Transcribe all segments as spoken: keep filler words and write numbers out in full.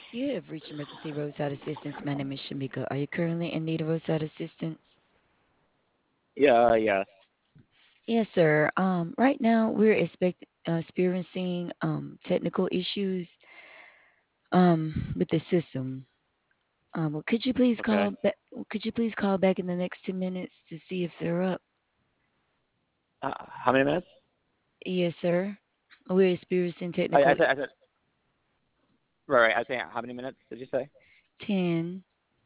You have reached emergency roadside assistance. My name is Shamika. Are you currently in need of roadside assistance? Yeah, yes. Yes, sir. Um, right now we're expect, uh, experiencing um, technical issues um, with the system. Um, well, could you please Okay. call back? Could you please call back in the next two minutes to see if they're up? Uh, how many minutes? Yes, sir. We're experiencing I, technical I i- said, I said, right, right. I was saying, how many minutes did you say? ten.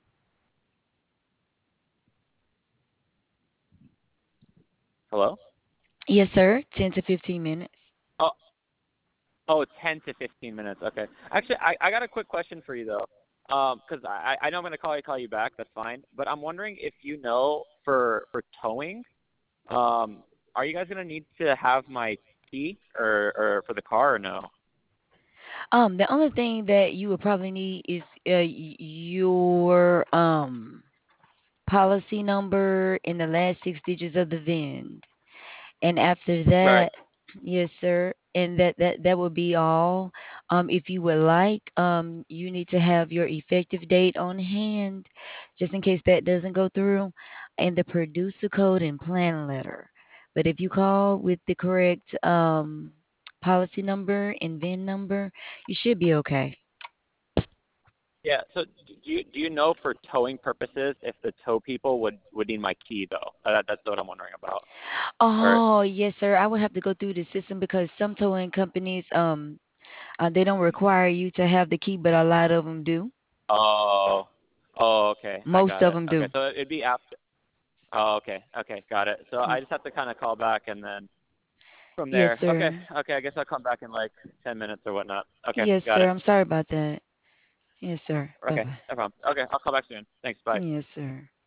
Hello? Yes, sir. ten to fifteen minutes. Oh, oh, ten to fifteen minutes. Okay. Actually, I, I got a quick question for you though. Um, 'cause I, I know I'm gonna call you call you back. That's fine. But I'm wondering if you know for for towing, um, are you guys gonna need to have my key or or for the car or no? Um, the only thing that you would probably need is uh, y- your um policy number and the last six digits of the V I N. And after Right. that, yes, sir. And that that that would be all. Um, if you would like, um, you need to have your effective date on hand, just in case that doesn't go through, and the producer code and plan letter. But if you call with the correct um policy number and V I N number, you should be okay. Yeah. So do you do you know for towing purposes if the tow people would would need my key though? Uh, That, that's what I'm wondering about. Or Oh, yes, sir. I would have to go through the system because some towing companies, um, uh, they don't require you to have the key, but a lot of them do. oh, oh, okay, I Most got of it. them Okay, do. so it'd be after. Oh, okay, okay, got it. So Mm. I just have to kind of call back and then from Yes, there. Okay, sir. okay, I guess I'll come back in like ten minutes or whatnot. Okay, Yes, got sir. it. I'm sorry about that. Yes, sir. Bye Okay, bye. no problem. Okay, I'll call back soon. Thanks. Bye. Yes, sir.